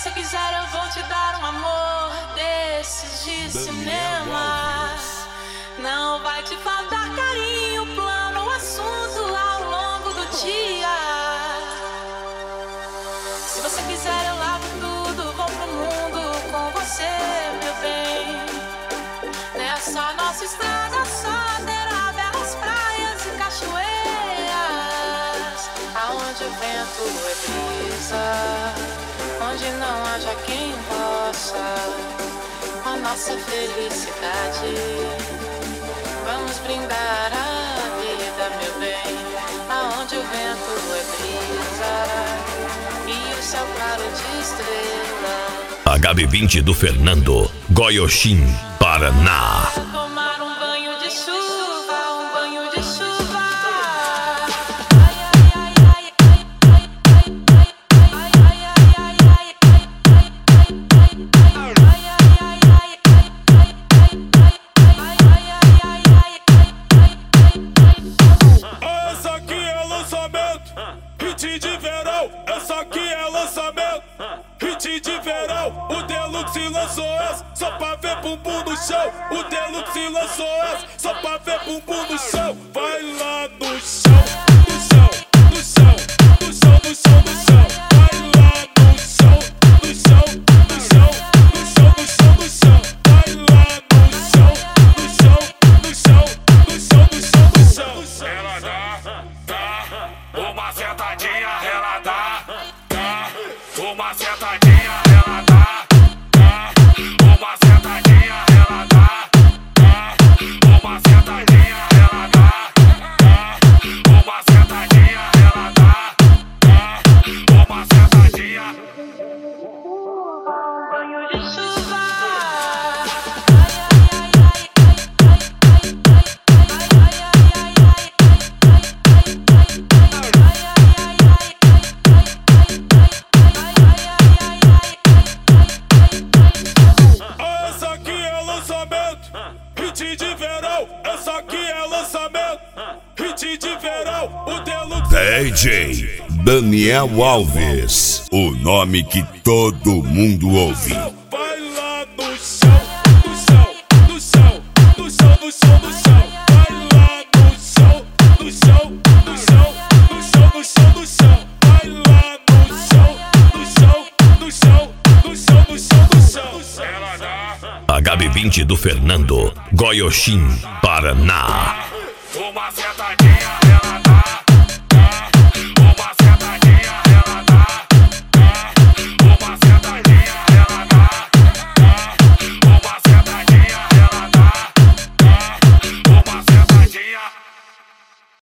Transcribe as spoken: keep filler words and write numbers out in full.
você quiser eu vou te dar um amor desses de cinema. Não vai te faltar carinho, plano, assunto ao longo do dia. Se você quiser eu lavo tudo, vou pro mundo com você, meu bem. Nessa nossa estrada só terá belas praias e cachoeiras, aonde o vento é brisa, onde não haja quem possa com a nossa felicidade. Vamos brindar a vida, meu bem, aonde o vento é brisa e o céu claro de estrelas. H B vinte do Fernando, Goiôxim, Paraná. Tomar um banho de chuva, um banho de chuva. Essa aqui é lançamento, hit de verão. Essa aqui é lançamento, hit de verão. O Deluxe lançou essa, só pra ver bumbum no chão. O Deluxe lançou essa, só pra ver bumbum no chão. Vai lá no chão, no chão, no chão, no chão, no chão, no chão. Vai lá no chão, no chão, no chão, no chão, no chão, no chão. Vai lá no chão, no chão, no chão, no chão, no chão, no chão. Ela dá, dá, uma sentadinha, ela dá, dá, uma sentadinha, ela dá, dá, uma sentadinha, ela dá, dá, uma sentadinha, ela dá, dá, uma sentadinha, ela dá, dá, uma sentadinha. Banho de chuva. Essa aqui é lançamento, hit de verão. Essa aqui é lançamento, hit de verão. O Deluxe D J Daniel Alves, o nome que todo mundo ouve. vai lá no chão, no chão, no chão, no chão, no chão, no chão. Vai lá no chão, no chão, no chão, no chão, no chão, no chão. Vai lá no chão, no chão, no chão, no chão, no chão, no chão. Ela dá H B vinte do Fernando, Goiôxim, Paraná. uma sentadinha.